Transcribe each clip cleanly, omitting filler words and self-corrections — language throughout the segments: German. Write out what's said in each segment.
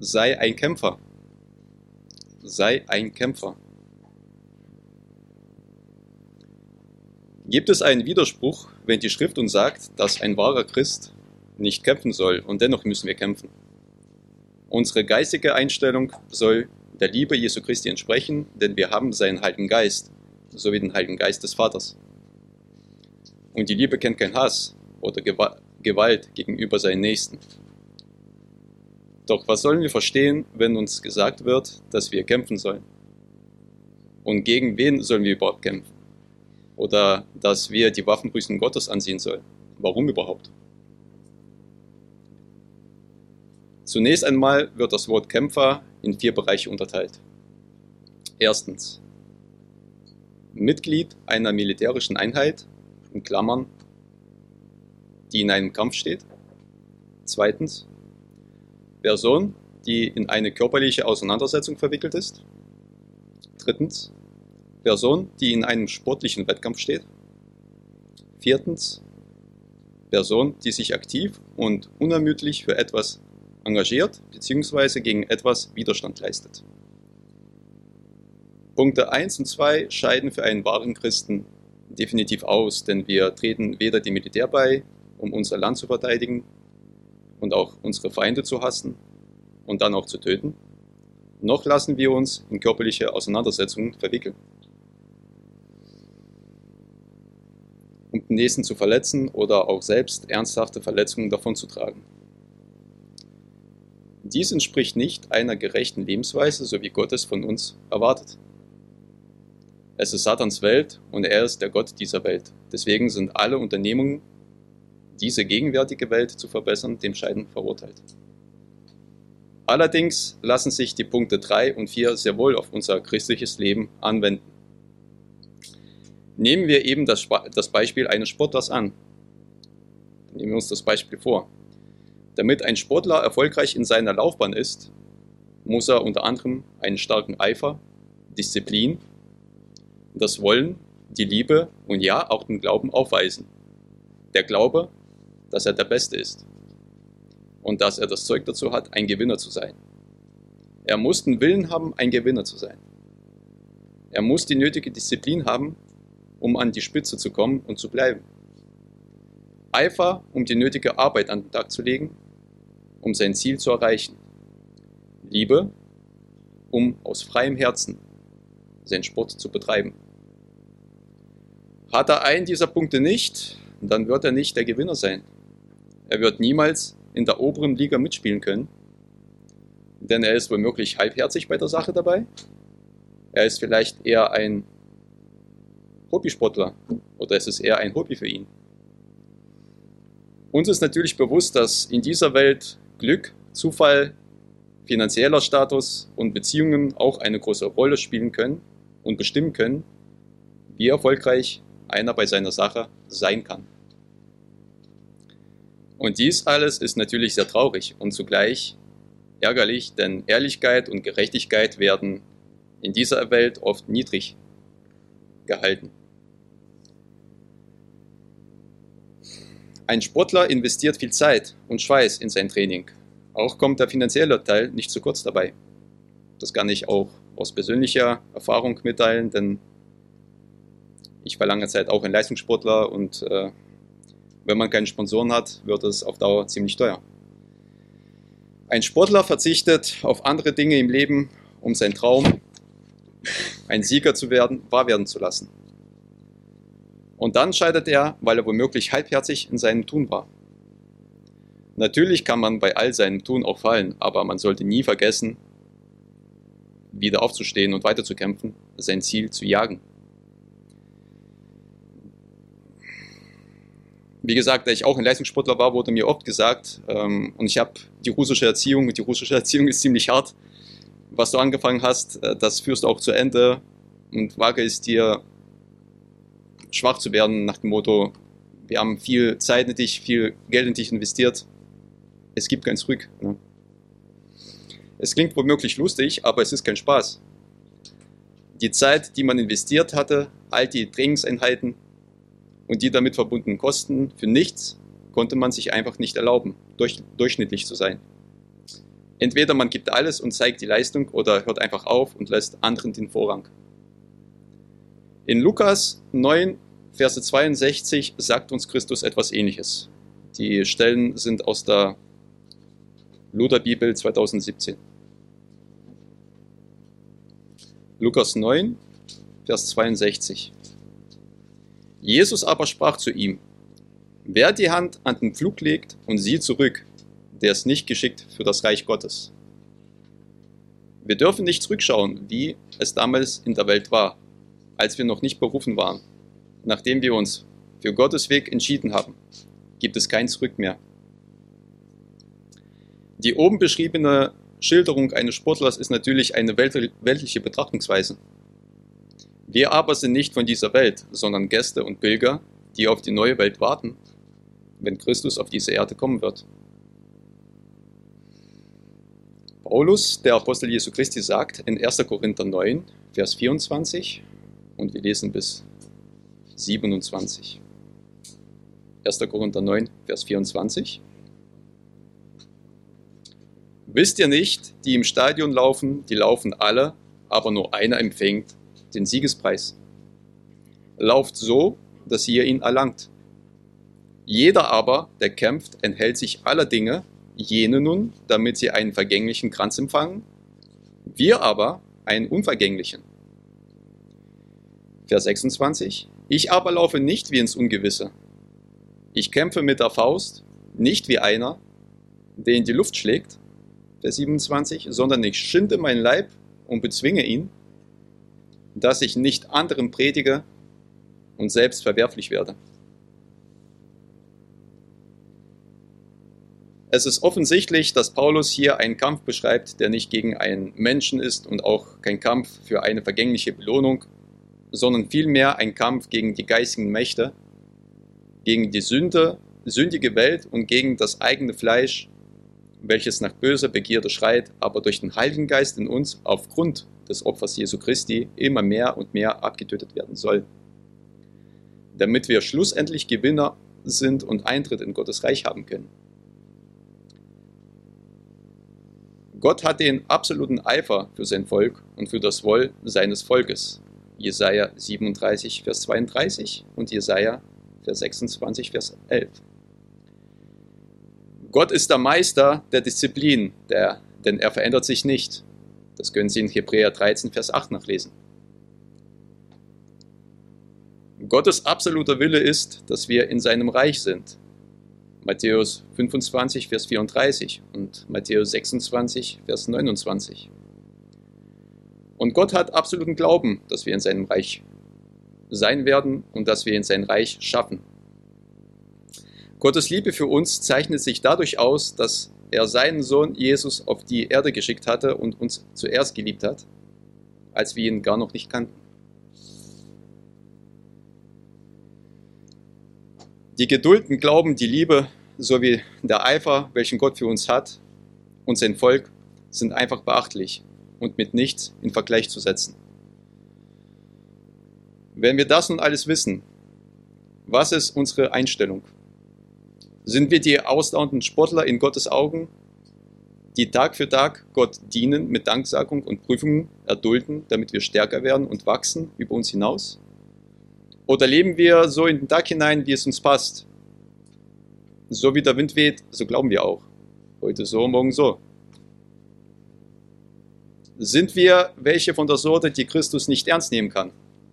Sei ein Kämpfer. Sei ein Kämpfer. Gibt es einen Widerspruch, wenn die Schrift uns sagt, dass ein wahrer Christ nicht kämpfen soll und dennoch müssen wir kämpfen? Unsere geistige Einstellung soll der Liebe Jesu Christi entsprechen, denn wir haben seinen Heiligen Geist, sowie den Heiligen Geist des Vaters. Und die Liebe kennt keinen Hass oder Gewalt gegenüber seinen Nächsten. Doch was sollen wir verstehen, wenn uns gesagt wird, dass wir kämpfen sollen? Und gegen wen sollen wir überhaupt kämpfen? Oder dass wir die Waffenrüstung Gottes anziehen sollen? Warum überhaupt? Zunächst einmal wird das Wort Kämpfer in 4 Bereiche unterteilt. Erstens, Mitglied einer militärischen Einheit, in Klammern, die in einem Kampf steht. Zweitens, Person, die in eine körperliche Auseinandersetzung verwickelt ist. Drittens, Person, die in einem sportlichen Wettkampf steht. Viertens, Person, die sich aktiv und unermüdlich für etwas engagiert bzw. gegen etwas Widerstand leistet. Punkte 1 und 2 scheiden für einen wahren Christen definitiv aus, denn wir treten weder dem Militär bei, um unser Land zu verteidigen und auch unsere Feinde zu hassen und dann auch zu töten, noch lassen wir uns in körperliche Auseinandersetzungen verwickeln, um den Nächsten zu verletzen oder auch selbst ernsthafte Verletzungen davonzutragen. Dies entspricht nicht einer gerechten Lebensweise, so wie Gott es von uns erwartet. Es ist Satans Welt und er ist der Gott dieser Welt. Deswegen sind alle Unternehmungen, diese gegenwärtige Welt zu verbessern, dem Scheiden verurteilt. Allerdings lassen sich die Punkte 3 und 4 sehr wohl auf unser christliches Leben anwenden. Nehmen wir eben das Beispiel eines Sportlers an. Nehmen wir uns das Beispiel vor. Damit ein Sportler erfolgreich in seiner Laufbahn ist, muss er unter anderem einen starken Eifer, Disziplin, das Wollen, die Liebe und ja auch den Glauben aufweisen. Der Glaube, dass er der Beste ist und dass er das Zeug dazu hat, ein Gewinner zu sein. Er muss den Willen haben, ein Gewinner zu sein. Er muss die nötige Disziplin haben, um an die Spitze zu kommen und zu bleiben. Eifer, um die nötige Arbeit an den Tag zu legen, um sein Ziel zu erreichen. Liebe, um aus freiem Herzen seinen Sport zu betreiben. Hat er einen dieser Punkte nicht, dann wird er nicht der Gewinner sein. Er wird niemals in der oberen Liga mitspielen können, denn er ist womöglich halbherzig bei der Sache dabei. Er ist vielleicht eher ein Hobbysportler oder es ist eher ein Hobby für ihn. Uns ist natürlich bewusst, dass in dieser Welt Glück, Zufall, finanzieller Status und Beziehungen auch eine große Rolle spielen können und bestimmen können, wie erfolgreich einer bei seiner Sache sein kann. Und dies alles ist natürlich sehr traurig und zugleich ärgerlich, denn Ehrlichkeit und Gerechtigkeit werden in dieser Welt oft niedrig gehalten. Ein Sportler investiert viel Zeit und Schweiß in sein Training. Auch kommt der finanzielle Teil nicht zu kurz dabei. Das kann ich auch aus persönlicher Erfahrung mitteilen, denn ich war lange Zeit auch ein Leistungssportler und wenn man keine Sponsoren hat, wird es auf Dauer ziemlich teuer. Ein Sportler verzichtet auf andere Dinge im Leben, um seinen Traum, ein Sieger zu werden, wahr werden zu lassen. Und dann scheitert er, weil er womöglich halbherzig in seinem Tun war. Natürlich kann man bei all seinem Tun auch fallen, aber man sollte nie vergessen, wieder aufzustehen und weiterzukämpfen, sein Ziel zu jagen. Wie gesagt, da ich auch ein Leistungssportler war, wurde mir oft gesagt, und ich habe die russische Erziehung ist ziemlich hart. Was du angefangen hast, das führst du auch zu Ende und wage es dir, schwach zu werden nach dem Motto, wir haben viel Zeit in dich, viel Geld in dich investiert, es gibt kein Zurück. Ne? Es klingt womöglich lustig, aber es ist kein Spaß. Die Zeit, die man investiert hatte, all die Trainingseinheiten und die damit verbundenen Kosten für nichts, konnte man sich einfach nicht erlauben, durchschnittlich zu sein. Entweder man gibt alles und zeigt die Leistung oder hört einfach auf und lässt anderen den Vorrang. In Lukas 9, Verse 62 sagt uns Christus etwas Ähnliches. Die Stellen sind aus der Lutherbibel 2017. Lukas 9, Vers 62. Jesus aber sprach zu ihm: Wer die Hand an den Pflug legt und sieht zurück, der ist nicht geschickt für das Reich Gottes. Wir dürfen nicht zurückschauen, wie es damals in der Welt war, als wir noch nicht berufen waren. Nachdem wir uns für Gottes Weg entschieden haben, gibt es kein Zurück mehr. Die oben beschriebene Schilderung eines Sportlers ist natürlich eine weltliche Betrachtungsweise. Wir aber sind nicht von dieser Welt, sondern Gäste und Pilger, die auf die neue Welt warten, wenn Christus auf diese Erde kommen wird. Paulus, der Apostel Jesu Christi, sagt in 1. Korinther 9, Vers 24, und wir lesen bis 27. 1. Korinther 9, Vers 24. Wisst ihr nicht, die im Stadion laufen, die laufen alle, aber nur einer empfängt den Siegespreis. Lauft so, dass ihr ihn erlangt. Jeder aber, der kämpft, enthält sich aller Dinge, jene nun, damit sie einen vergänglichen Kranz empfangen, wir aber einen unvergänglichen. Vers 26. Ich aber laufe nicht wie ins Ungewisse. Ich kämpfe mit der Faust, nicht wie einer, der in die Luft schlägt, Vers 27, sondern ich schinde meinen Leib und bezwinge ihn, dass ich nicht anderen predige und selbst verwerflich werde. Es ist offensichtlich, dass Paulus hier einen Kampf beschreibt, der nicht gegen einen Menschen ist und auch kein Kampf für eine vergängliche Belohnung, sondern vielmehr ein Kampf gegen die geistigen Mächte, gegen die sündige Welt und gegen das eigene Fleisch, welches nach böser Begierde schreit, aber durch den Heiligen Geist in uns aufgrund des Opfers Jesu Christi immer mehr und mehr abgetötet werden soll, damit wir schlussendlich Gewinner sind und Eintritt in Gottes Reich haben können. Gott hat den absoluten Eifer für sein Volk und für das Wohl seines Volkes. Jesaja 37, Vers 32 und Jesaja Vers 26, Vers 11. Gott ist der Meister der Disziplin, denn er verändert sich nicht. Das können Sie in Hebräer 13, Vers 8 nachlesen. Gottes absoluter Wille ist, dass wir in seinem Reich sind. Matthäus 25, Vers 34 und Matthäus 26, Vers 29. Und Gott hat absoluten Glauben, dass wir in seinem Reich sein werden und dass wir in sein Reich schaffen. Gottes Liebe für uns zeichnet sich dadurch aus, dass er seinen Sohn Jesus auf die Erde geschickt hatte und uns zuerst geliebt hat, als wir ihn gar noch nicht kannten. Die Geduld, den Glauben, die Liebe sowie der Eifer, welchen Gott für uns hat und sein Volk, sind einfach beachtlich und mit nichts in Vergleich zu setzen. Wenn wir das nun alles wissen, was ist unsere Einstellung? Sind wir die ausdauernden Sportler in Gottes Augen, die Tag für Tag Gott dienen mit Danksagung und Prüfungen erdulden, damit wir stärker werden und wachsen über uns hinaus? Oder leben wir so in den Tag hinein, wie es uns passt? So wie der Wind weht, so glauben wir auch. Heute so, morgen so. Sind wir welche von der Sorte, die Christus nicht ernst nehmen kann?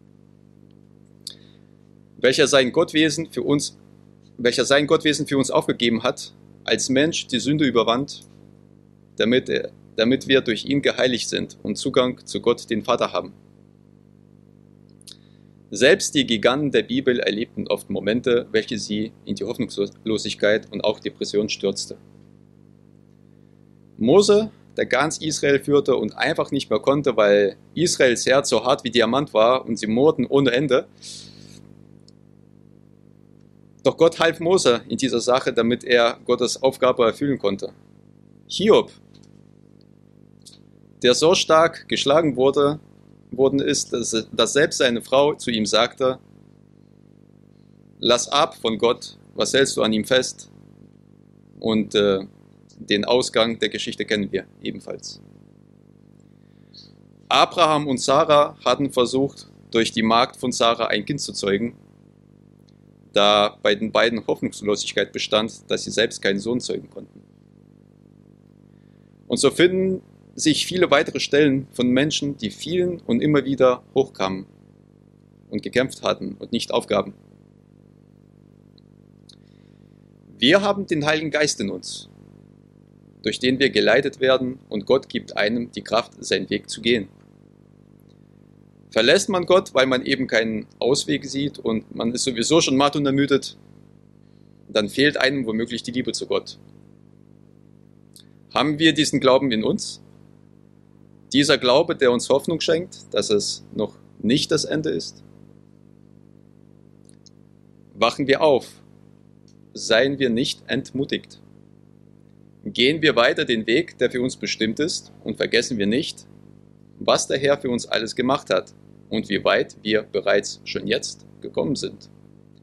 Welcher sein Gottwesen für uns aufgegeben hat, als Mensch die Sünde überwand, damit wir durch ihn geheiligt sind und Zugang zu Gott, den Vater, haben. Selbst die Giganten der Bibel erlebten oft Momente, welche sie in die Hoffnungslosigkeit und auch Depression stürzte. Mose, der ganz Israel führte und einfach nicht mehr konnte, weil Israels Herz so hart wie Diamant war und sie murrten ohne Ende. Doch Gott half Mose in dieser Sache, damit er Gottes Aufgabe erfüllen konnte. Hiob, der so stark geschlagen worden ist, dass selbst seine Frau zu ihm sagte: Lass ab von Gott, was hältst du an ihm fest? Und den Ausgang der Geschichte kennen wir ebenfalls. Abraham und Sarah hatten versucht, durch die Magd von Sarah ein Kind zu zeugen, da bei den beiden Hoffnungslosigkeit bestand, dass sie selbst keinen Sohn zeugen konnten. Und so finden sich viele weitere Stellen von Menschen, die fielen und immer wieder hochkamen und gekämpft hatten und nicht aufgaben. Wir haben den Heiligen Geist in uns, durch den wir geleitet werden, und Gott gibt einem die Kraft, seinen Weg zu gehen. Verlässt man Gott, weil man eben keinen Ausweg sieht und man ist sowieso schon matt und ermüdet, dann fehlt einem womöglich die Liebe zu Gott. Haben wir diesen Glauben in uns? Dieser Glaube, der uns Hoffnung schenkt, dass es noch nicht das Ende ist? Wachen wir auf, seien wir nicht entmutigt. Gehen wir weiter den Weg, der für uns bestimmt ist, und vergessen wir nicht, was der Herr für uns alles gemacht hat und wie weit wir bereits schon jetzt gekommen sind.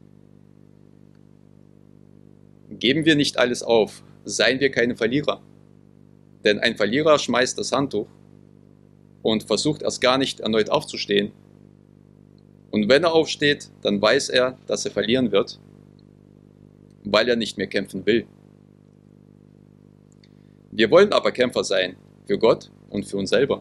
Geben wir nicht alles auf, seien wir keine Verlierer. Denn ein Verlierer schmeißt das Handtuch und versucht erst gar nicht erneut aufzustehen. Und wenn er aufsteht, dann weiß er, dass er verlieren wird, weil er nicht mehr kämpfen will. Wir wollen aber Kämpfer sein, für Gott und für uns selber.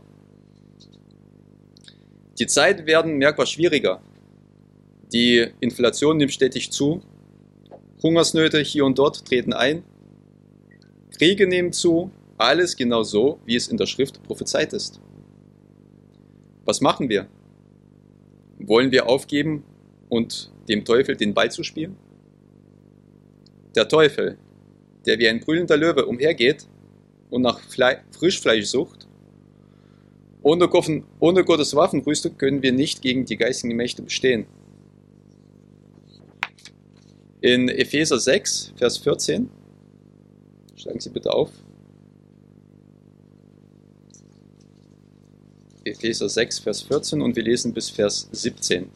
Die Zeiten werden merkbar schwieriger. Die Inflation nimmt stetig zu, Hungersnöte hier und dort treten ein, Kriege nehmen zu, alles genau so, wie es in der Schrift prophezeit ist. Was machen wir? Wollen wir aufgeben und dem Teufel den Ball zu spielen? Der Teufel, der wie ein brüllender Löwe umhergeht und nach Frischfleisch sucht, ohne Gottes Waffenrüstung können wir nicht gegen die geistigen Mächte bestehen. In Epheser 6, Vers 14, schlagen Sie bitte auf. Epheser 6, Vers 14, und wir lesen bis Vers 17.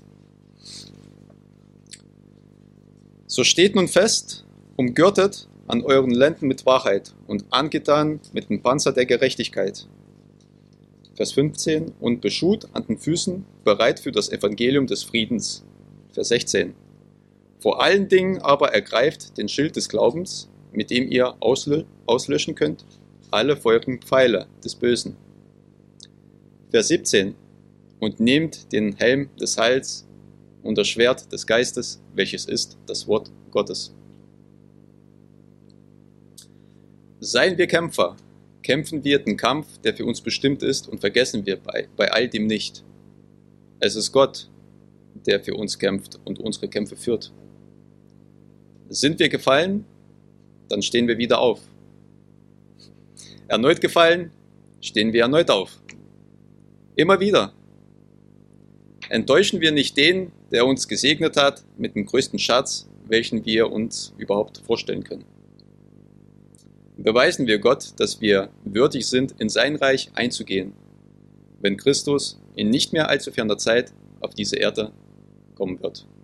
So steht nun fest, umgürtet an euren Lenden mit Wahrheit und angetan mit dem Panzer der Gerechtigkeit. Vers 15, und beschut an den Füßen, bereit für das Evangelium des Friedens. Vers 16. Vor allen Dingen aber ergreift den Schild des Glaubens, mit dem ihr auslöschen könnt alle feurigen Pfeile des Bösen. Vers 17. Und nehmt den Helm des Heils und das Schwert des Geistes, welches ist das Wort Gottes. Seien wir Kämpfer, kämpfen wir den Kampf, der für uns bestimmt ist, und vergessen wir bei all dem nicht. Es ist Gott, der für uns kämpft und unsere Kämpfe führt. Sind wir gefallen, dann stehen wir wieder auf. Erneut gefallen, stehen wir erneut auf. Immer wieder. Enttäuschen wir nicht den, der uns gesegnet hat mit dem größten Schatz, welchen wir uns überhaupt vorstellen können. Beweisen wir Gott, dass wir würdig sind, in sein Reich einzugehen, wenn Christus in nicht mehr allzu ferner Zeit auf diese Erde kommen wird.